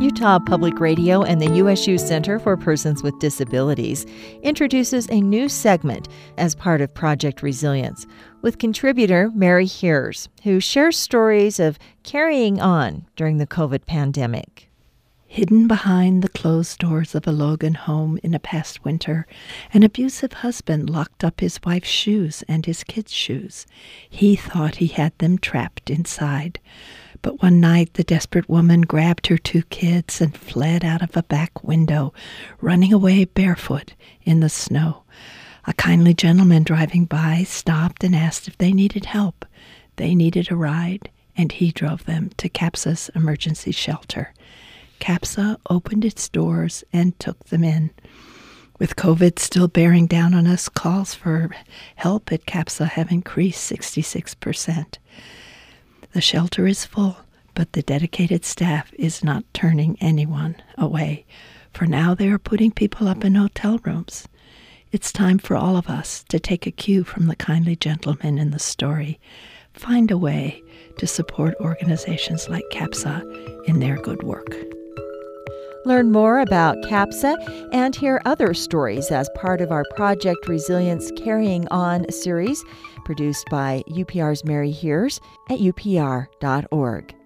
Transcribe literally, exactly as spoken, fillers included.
Utah Public Radio and the U S U Center for Persons with Disabilities introduces a new segment as part of Project Resilience with contributor Mary Hears, who shares stories of carrying on during the COVID pandemic. Hidden behind the closed doors of a Logan home in a past winter, an abusive husband locked up his wife's shoes and his kids' shoes. He thought he had them trapped inside. But one night, the desperate woman grabbed her two kids and fled out of a back window, running away barefoot in the snow. A kindly gentleman driving by stopped and asked if they needed help. They needed a ride, and he drove them to CAPSA's emergency shelter. CAPSA opened its doors and took them in. With COVID still bearing down on us, calls for help at CAPSA have increased sixty-six percent. The shelter is full, but the dedicated staff is not turning anyone away. For now, they are putting people up in hotel rooms. It's time for all of us to take a cue from the kindly gentleman in the story. Find a way to support organizations like CAPSA in their good work. Learn more about CAPSA and hear other stories as part of our Project Resilience Carrying On series, produced by U P R's Mary Hears at U P R dot org.